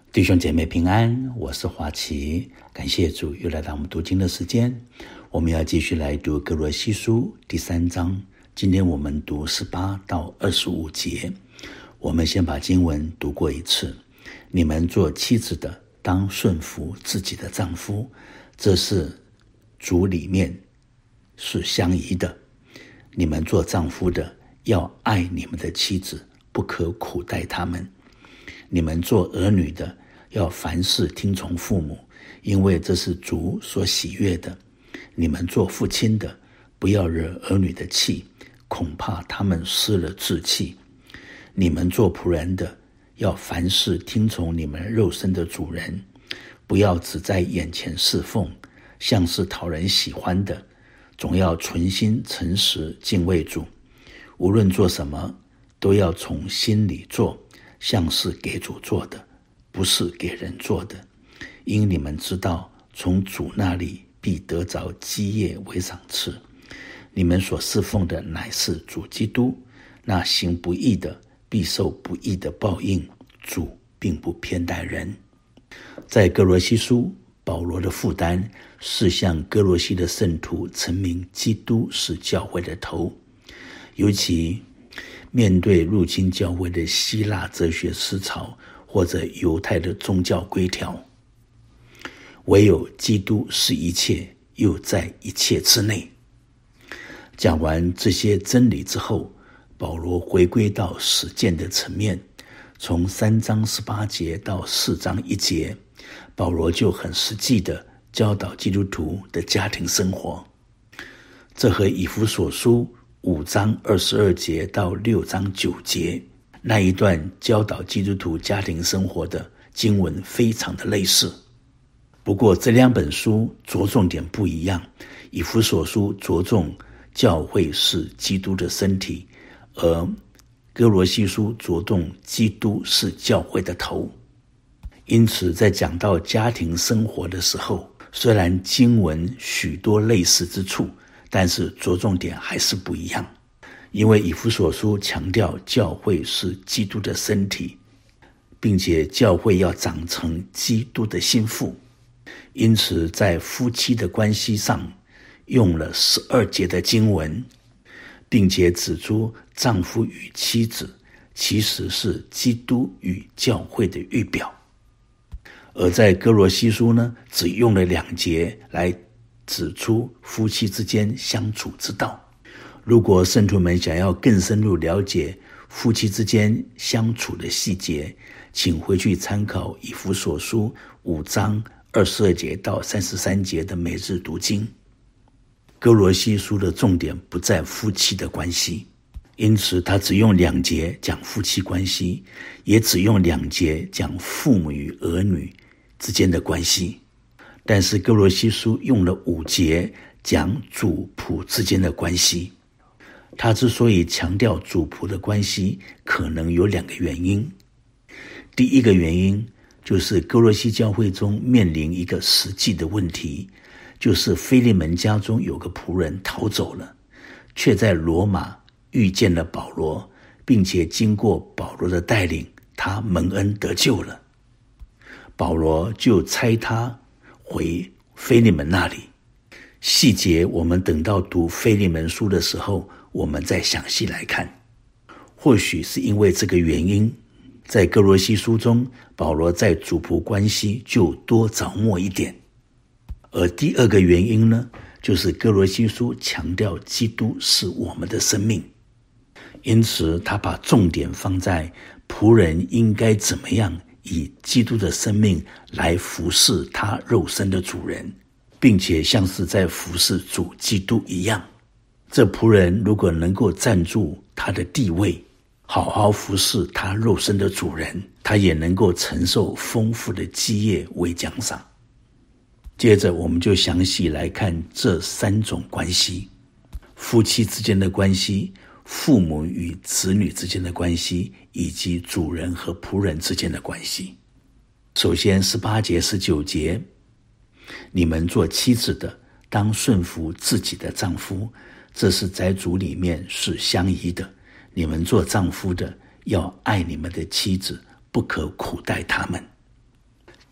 弟兄姐妹平安，我是华奇，感谢主又来到我们读经的时间。我们要继续来读歌罗西书第3章，今天我们读18到25节。我们先把经文读过一次。你们做妻子的，当顺服自己的丈夫，这是主里面是相宜的。你们做丈夫的，要爱你们的妻子，不可苦待他们。你们做儿女的，要凡事听从父母，因为这是主所喜悦的。你们做父亲的，不要惹儿女的气，恐怕他们失了志气。你们做仆人的，要凡事听从你们肉身的主人，不要只在眼前侍奉，像是讨人喜欢的，总要存心诚实敬畏主。无论做什么，都要从心里做，像是给主做的，不是给人做的。因你们知道，从主那里必得着基业为赏赐。你们所侍奉的乃是主基督，那行不义的必受不义的报应，主并不偏待人。在歌罗西书，保罗的负担是向歌罗西的圣徒陈明基督是教会的头，尤其面对入侵教会的希腊哲学思潮或者犹太的宗教规条，唯有基督是一切，又在一切之内。讲完这些真理之后，保罗回归到实践的层面，从3章18节到4章1节，保罗就很实际的教导基督徒的家庭生活。这和以弗所书5章22节到6章9节那一段教导基督徒家庭生活的经文非常的类似。不过这2本书着重点不一样，以弗所书着重教会是基督的身体，而歌罗西书着重基督是教会的头。因此在讲到家庭生活的时候，虽然经文许多类似之处，但是着重点还是不一样。因为以弗所书强调教会是基督的身体，并且教会要长成基督的心腹，因此在夫妻的关系上用了12节的经文，并且指出丈夫与妻子其实是基督与教会的预表。而在歌罗西书呢，只用了2节来指出夫妻之间相处之道。如果圣徒们想要更深入了解夫妻之间相处的细节，请回去参考以弗所书5章22节到33节的每日读经。歌罗西书的重点不在夫妻的关系，因此他只用2节讲夫妻关系，也只用2节讲父母与儿女之间的关系。但是歌罗西书用了5节讲主仆之间的关系。他之所以强调主仆的关系，可能有2个原因。第一个原因就是歌罗西教会中面临一个实际的问题，就是腓利门家中有个仆人逃走了，却在罗马遇见了保罗，并且经过保罗的带领，他蒙恩得救了。保罗就差他回腓利门那里。细节我们等到读腓利门书的时候，我们再详细来看。或许是因为这个原因，在歌罗西书中，保罗在主仆关系就多着墨一点。而第2个原因呢，就是歌罗西书强调基督是我们的生命，因此他把重点放在仆人应该怎么样以基督的生命来服侍他肉身的主人，并且像是在服侍主基督一样。这仆人如果能够站住他的地位，好好服侍他肉身的主人，他也能够承受丰富的基业为奖赏。接着我们就详细来看这3种关系：夫妻之间的关系、父母与子女之间的关系，以及主人和仆人之间的关系。首先18节19节，你们做妻子的，当顺服自己的丈夫，这是在主里面是相宜的。你们做丈夫的，要爱你们的妻子，不可苦待他们。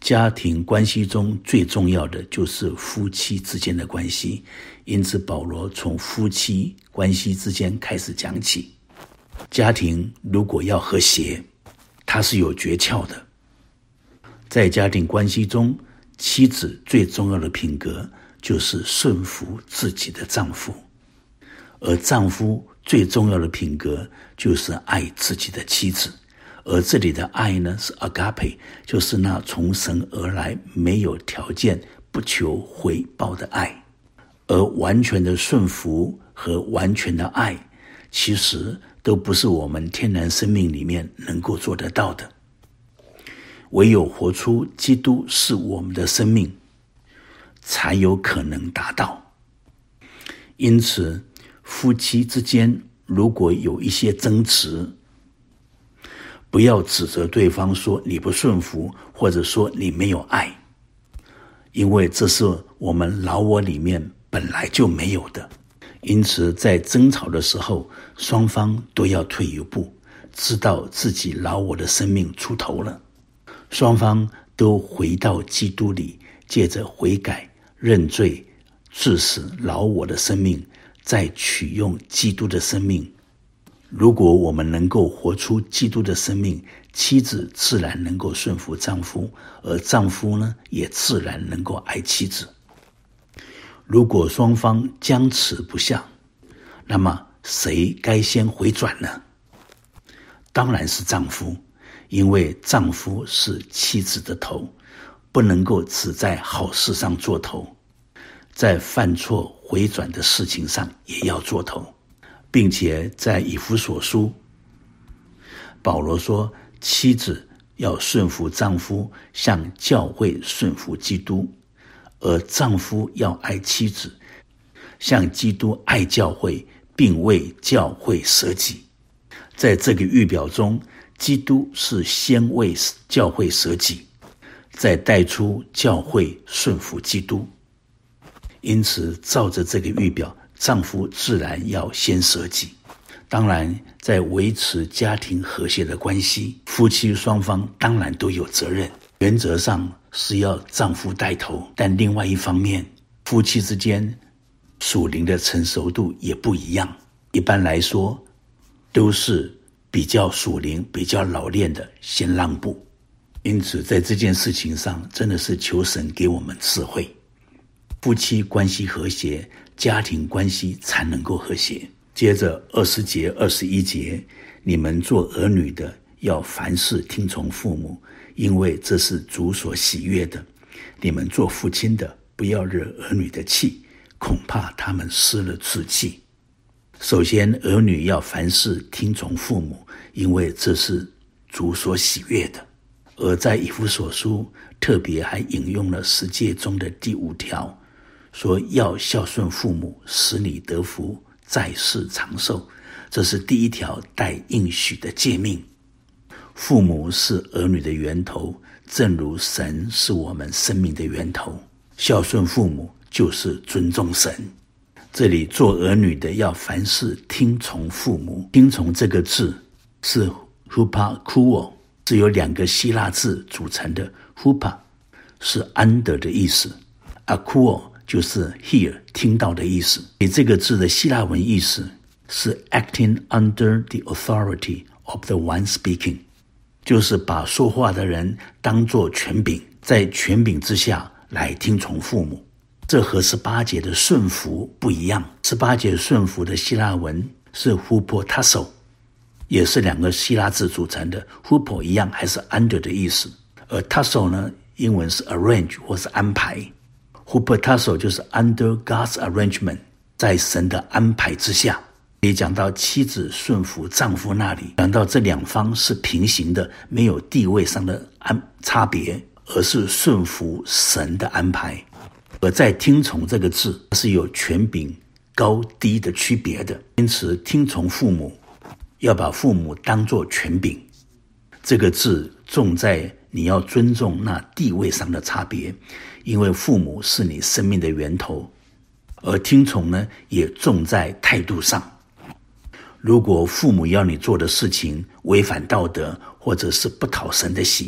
家庭关系中最重要的就是夫妻之间的关系，因此保罗从夫妻关系之间开始讲起。家庭如果要和谐，它是有诀窍的。在家庭关系中，妻子最重要的品格就是顺服自己的丈夫，而丈夫最重要的品格就是爱自己的妻子。而这里的爱呢，是 agape， 就是那从神而来没有条件不求回报的爱。而完全的顺服和完全的爱，其实都不是我们天然生命里面能够做得到的。唯有活出基督是我们的生命，才有可能达到。因此，夫妻之间如果有一些争执，不要指责对方说你不顺服，或者说你没有爱，因为这是我们老我里面本来就没有的。因此在争吵的时候，双方都要退一步，知道自己老我的生命出头了，双方都回到基督里，借着悔改认罪，致死老我的生命，再取用基督的生命。如果我们能够活出基督的生命，妻子自然能够顺服丈夫，而丈夫呢，也自然能够爱妻子。如果双方僵持不下，那么谁该先回转呢？当然是丈夫，因为丈夫是妻子的头，不能够只在好事上做头，在犯错回转的事情上也要做头。并且在以弗所书，保罗说，妻子要顺服丈夫，像教会顺服基督，而丈夫要爱妻子，像基督爱教会，并为教会舍己。在这个预表中，基督是先为教会舍己，再带出教会顺服基督。因此照着这个预表，丈夫自然要先舍己。当然，在维持家庭和谐的关系，夫妻双方当然都有责任，原则上是要丈夫带头，但另外一方面，夫妻之间属灵的成熟度也不一样。一般来说，都是比较属灵、比较老练的先让步。因此在这件事情上，真的是求神给我们智慧。夫妻关系和谐，家庭关系才能够和谐。接着20节、21节，你们做儿女的要凡事听从父母，因为这是主所喜悦的。你们做父亲的，不要惹儿女的气，恐怕他们失了志气。首先，儿女要凡事听从父母，因为这是主所喜悦的。而在以弗所书特别还引用了10诫中的第5条，说要孝顺父母，使你得福，在世长寿。这是第一条带应许的诫命。父母是儿女的源头，正如神是我们生命的源头。孝顺父母就是尊重神。这里做儿女的要凡事听从父母。听从这个字是 hupakuo， 是由2个希腊字组成的。hupa 是安得的意思， akuo 就是 hear 听到的意思。这个字的希腊文意思是 acting under the authority of the one speaking， 就是把说话的人当作权柄，在权柄之下来听从父母。这和18节的顺服不一样。18节顺服的希腊文是 hupotasso， 也是2个希腊字组成的。hupo 一样还是 under 的意思，而 tasso 呢，英文是 arrange 或是安排。hupotasso 就是 under God's arrangement， 在神的安排之下。也讲到妻子顺服丈夫那里，讲到这2方是平行的，没有地位上的差别，而是顺服神的安排。而在听从这个字是有权柄高低的区别的，因此听从父母要把父母当作权柄。这个字重在你要尊重那地位上的差别，因为父母是你生命的源头。而听从呢，也重在态度上。如果父母要你做的事情违反道德，或者是不讨神的喜悦，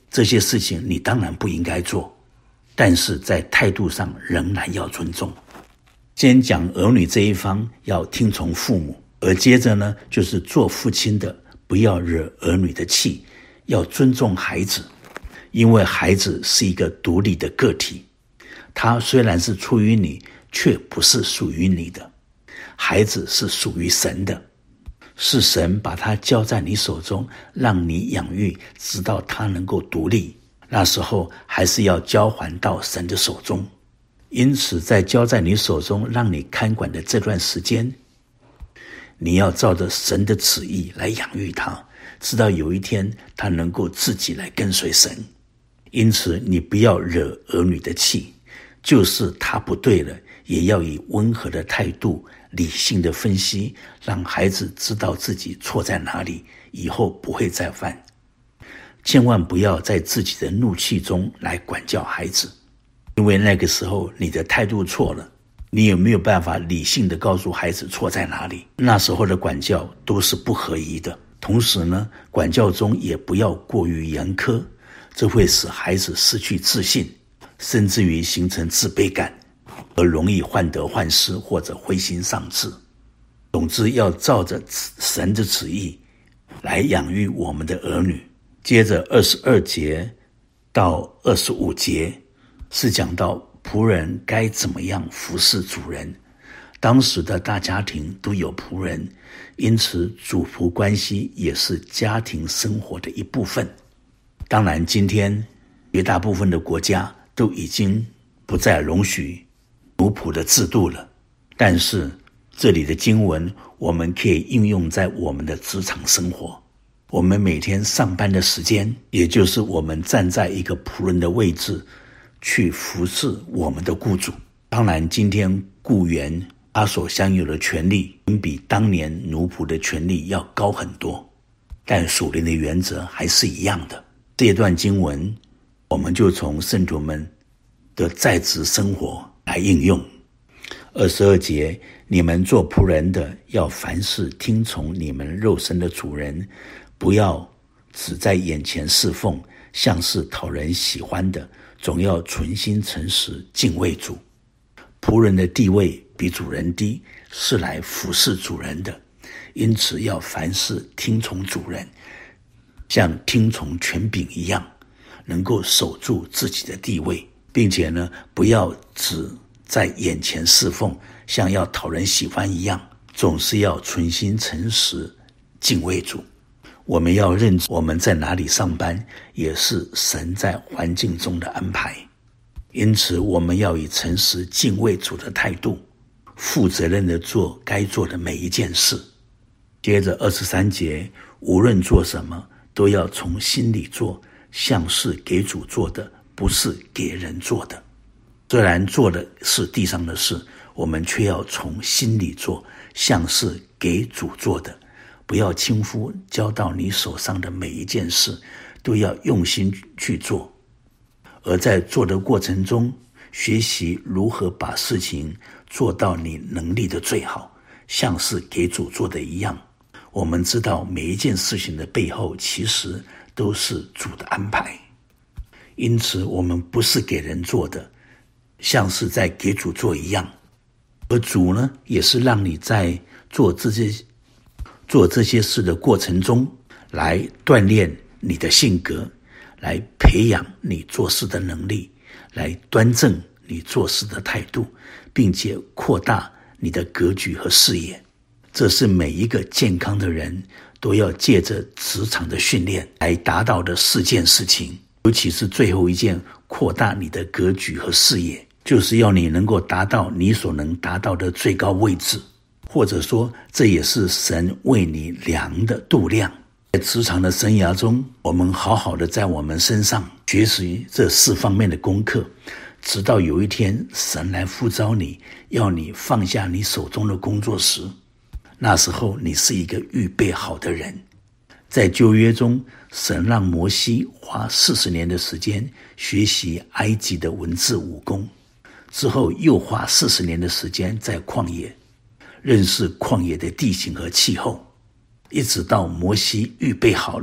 这些事情你当然不应该做，但是在态度上仍然要尊重。先讲儿女这一方要听从父母，而接着呢，就是做父亲的不要惹儿女的气，要尊重孩子，因为孩子是一个独立的个体，他虽然是出于你，却不是属于你的。孩子是属于神的，是神把他交在你手中，让你养育，直到他能够独立，那时候还是要交还到神的手中。因此在交在你手中让你看管的这段时间，你要照着神的旨意来养育他，直到有一天他能够自己来跟随神。因此你不要惹儿女的气，就是他不对了，也要以温和的态度理性的分析，让孩子知道自己错在哪里，以后不会再犯。千万不要在自己的怒气中来管教孩子，因为那个时候你的态度错了，你有没有办法理性的告诉孩子错在哪里？那时候的管教都是不合宜的。同时呢，管教中也不要过于严苛，这会使孩子失去自信，甚至于形成自卑感，而容易患得患失或者灰心丧志。总之要照着神的旨意来养育我们的儿女。接着22节到25节是讲到仆人该怎么样服侍主人。当时的大家庭都有仆人，因此主仆关系也是家庭生活的一部分。当然今天绝大部分的国家都已经不再容许奴仆的制度了，但是这里的经文我们可以应用在我们的职场生活。我们每天上班的时间，也就是我们站在一个仆人的位置去服侍我们的雇主。当然今天雇员他所享有的权利比当年奴仆的权利要高很多，但属灵的原则还是一样的。这一段经文我们就从圣徒们的在职生活来应用。22节，你们做仆人的要凡事听从你们肉身的主人，不要只在眼前侍奉，像是讨人喜欢的，总要存心诚实，敬畏主。仆人的地位比主人低，是来服侍主人的，因此要凡事听从主人，像听从权柄一样，能够守住自己的地位，并且呢，不要只在眼前侍奉，像要讨人喜欢一样，总是要存心诚实，敬畏主。我们要认知我们在哪里上班，也是神在环境中的安排。因此我们要以诚实敬畏主的态度，负责任的做该做的每一件事。接着23节，无论做什么都要从心里做，像是给主做的，不是给人做的。虽然做的是地上的事，我们却要从心里做，像是给主做的。不要轻忽交到你手上的每一件事，都要用心去做。而在做的过程中，学习如何把事情做到你能力的最好，像是给主做的一样。我们知道每一件事情的背后其实都是主的安排，因此我们不是给人做的，像是在给主做一样。而主呢，也是让你在做这些事的过程中，来锻炼你的性格，来培养你做事的能力，来端正你做事的态度，并且扩大你的格局和视野。这是每一个健康的人都要借着职场的训练来达到的4件事情，尤其是最后一件，扩大你的格局和视野，就是要你能够达到你所能达到的最高位置，或者说这也是神为你量的度量。在职场的生涯中，我们好好的在我们身上学习这4方面的功课，直到有一天神来呼召你，要你放下你手中的工作时，那时候你是一个预备好的人。在旧约中，神让摩西花40年的时间学习埃及的文字武功，之后又花40年的时间在旷野认识旷野的地形和气候，一直到摩西预备好了，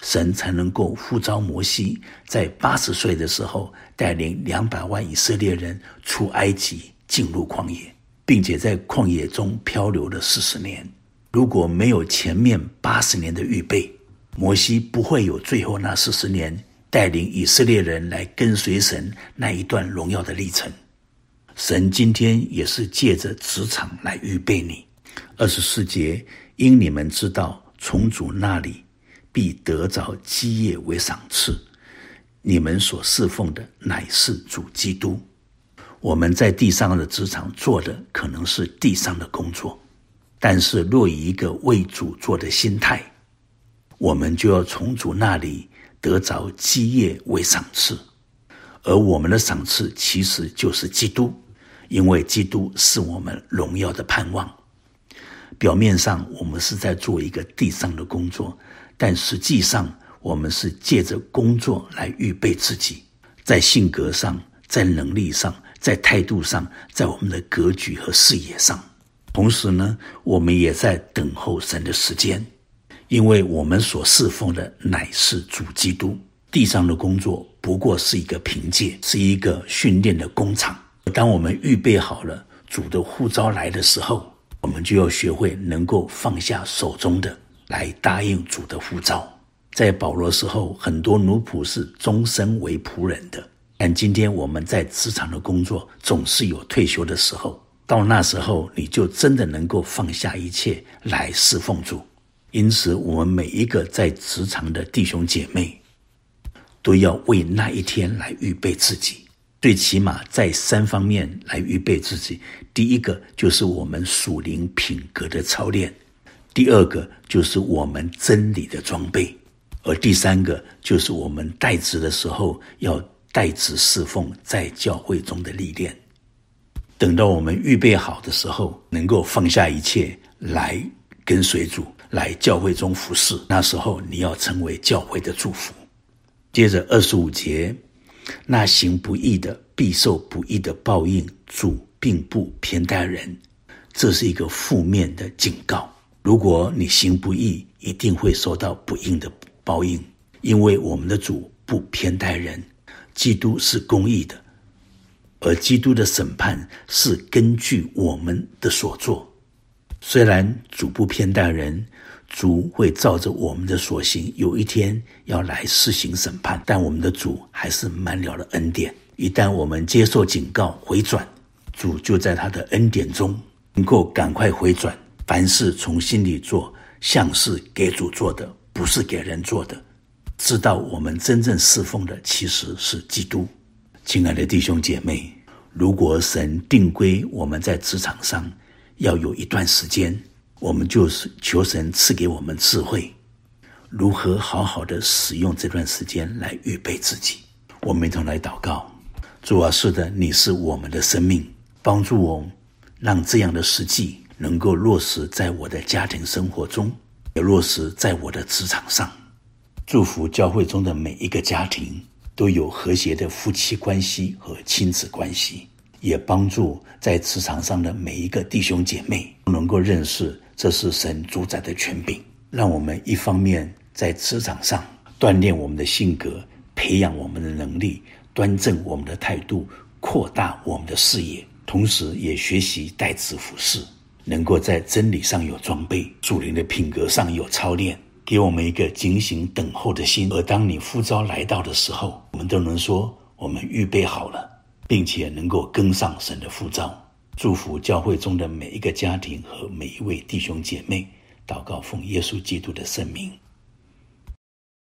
神才能够呼召摩西在80岁的时候带领200万以色列人出埃及进入旷野，并且在旷野中漂流了40年。如果没有前面80年的预备，摩西不会有最后那40年带领以色列人来跟随神那一段荣耀的历程。神今天也是借着职场来预备你。24节，因你们知道从主那里必得着基业为赏赐，你们所侍奉的乃是主基督。我们在地上的职场做的可能是地上的工作，但是若以一个为主做的心态，我们就要从主那里得着基业为赏赐。而我们的赏赐其实就是基督，因为基督是我们荣耀的盼望。表面上我们是在做一个地上的工作，但实际上我们是借着工作来预备自己，在性格上，在能力上，在态度上，在我们的格局和视野上。同时呢，我们也在等候神的时间，因为我们所侍奉的乃是主基督。地上的工作不过是一个凭借，是一个训练的工厂。当我们预备好了主的呼召来的时候，我们就要学会能够放下手中的，来答应主的呼召。在保罗时候，很多奴仆是终身为仆人的，但今天我们在职场的工作总是有退休的时候，到那时候你就真的能够放下一切来侍奉主。因此我们每一个在职场的弟兄姐妹都要为那一天来预备自己，最起码在3方面来预备自己。第一个就是我们属灵品格的操练，第二个就是我们真理的装备，而第3个就是我们代职的时候要代职侍奉在教会中的历练。等到我们预备好的时候，能够放下一切来跟随主，来教会中服侍，那时候你要成为教会的祝福。接着25节，那行不义的必受不义的报应，主并不偏待人。这是一个负面的警告。如果你行不义，一定会受到不义的报应，因为我们的主不偏待人，基督是公义的，而基督的审判是根据我们的所做。虽然主不偏待人，主会照着我们的所行，有一天要来施行审判，但我们的主还是满了了恩典。一旦我们接受警告回转，主就在他的恩典中能够赶快回转，凡事从心里做，像是给主做的，不是给人做的，知道我们真正侍奉的其实是基督。亲爱的弟兄姐妹，如果神定规我们在职场上要有一段时间，我们就是求神赐给我们智慧，如何好好的使用这段时间来预备自己。我们一同来祷告。主啊，是的，你是我们的生命，帮助我让这样的实际能够落实在我的家庭生活中，也落实在我的职场上。祝福教会中的每一个家庭都有和谐的夫妻关系和亲子关系，也帮助在职场上的每一个弟兄姐妹都能够认识这是神主宰的权柄，让我们一方面在职场上锻炼我们的性格，培养我们的能力，端正我们的态度，扩大我们的视野，同时也学习代职服侍，能够在真理上有装备，属灵的品格上有操练，给我们一个警醒等候的心。而当你呼召来到的时候，我们都能说我们预备好了，并且能够跟上神的呼召。祝福教会中的每一个家庭和每一位弟兄姐妹，祷告奉耶稣基督的圣名。